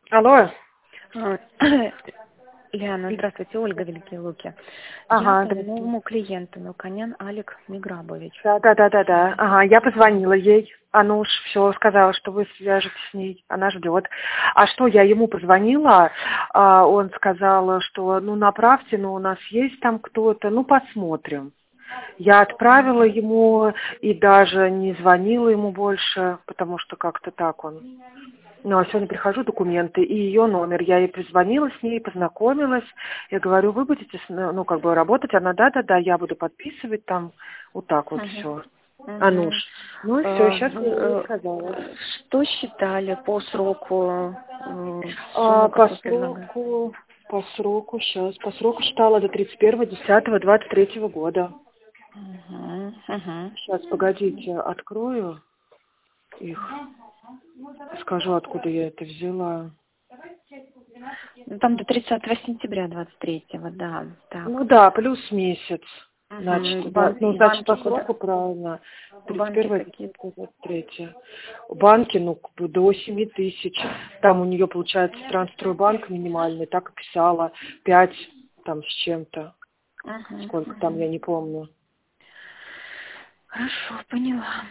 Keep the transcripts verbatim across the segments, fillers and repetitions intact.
Алло. А, Лиана, здравствуйте, Ольга, Великие Луки. Ага, Я по да, новому клиенту, Мелконян Алик Миграбович. да, да, да, да, да. Ага, я позвонила ей. Она уж все сказала, что вы свяжетесь с ней. Она ждет. А что, я ему позвонила, а он сказал, что ну направьте, но у нас есть там кто-то, ну посмотрим. Я отправила ему и даже не звонила ему больше, потому что как-то так он. Ну, а сегодня прихожу, документы и ее номер. Я ей позвонила с ней, познакомилась. Я говорю, вы будете, с- ну, как бы работать? Она, да-да-да, я буду подписывать там. Вот так вот Мгм. все. А ну ж. Мгм. Ну и все, А, сейчас Вы я ей э, сказала. что считали по сроку, э, А, сумму, по какую предлагали? сроку, по сроку, сейчас, по сроку считала до тридцать первого десятого двадцать третьего года. Мгм. Мгм. Сейчас, погодите, открою их. Скажу, откуда я это взяла. Ну, там до тридцатого сентября двадцать третьего, да. Ну Так. да, плюс месяц. Мгм. Значит, да, Банки, ну, значит, банки по куда? сроку правильно. тридцать Банки первое, какие? двадцать третье. Банки, ну, как бы до семи тысяч. Там у нее, получается, Трансстройбанк минимальный, так и писала. Пять там с чем-то. Мгм. Сколько там, Мгм. я не помню. Хорошо, поняла.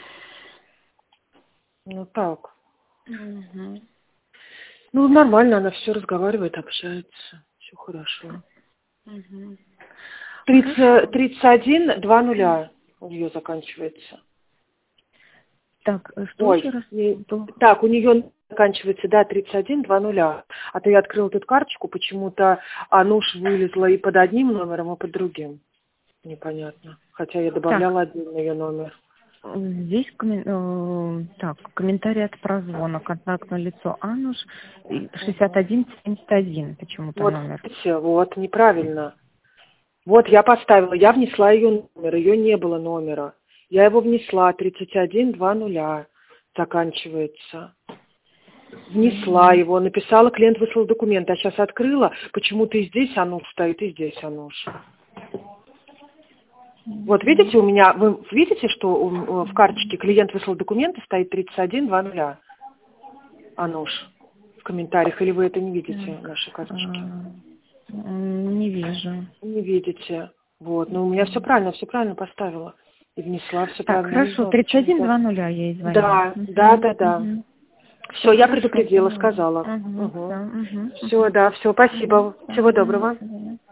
Ну, так. Мгм. Ну, нормально, она все разговаривает, общается. Все хорошо. Мгм. тридцать, Хорошо. тридцать один, два нуля у нее заканчивается. Так, э, что еще Ой, раз? не- То- так, у нее заканчивается, да, тридцать один, два нуля. А то я открыла тут карточку, почему-то Ануш вылезла и под одним номером, и под другим. Непонятно. Хотя я Так, добавляла отдельно ее номер. э, здесь коммен- э, так, комментарий от прозвона, контактное лицо Ануш, и шестьдесят Мгм. один семьдесят один почему-то Вот, номер. видите, вот, неправильно. Вот, я поставила, я внесла ее номер, ее не было номера. Я его внесла, тридцать один, два нуля заканчивается. Внесла Мгм. его, написала, клиент выслал документы, а сейчас открыла, почему-то и здесь Ануш стоит, и здесь Ануш. Вот видите, Мгм. у меня, вы видите, что у- в карточке клиент выслал документы, стоит тридцать один, два нуля, Ануш, в комментариях, или вы это не видите, Так, наши а, карточки? м, не вижу. Не видите. Вот, но у меня все правильно, все правильно поставила. И внесла все Так, правильно, не хорошо, знаю тридцать один почему-то. два нуля я ей звоню. Да, да, Угу, да, да. угу. Все, Все я хорошо, предупредила, поняла. сказала. Угу, Угу. все, угу, Все, угу. да, все, Угу, спасибо. Всего угу, до доброго. свидания.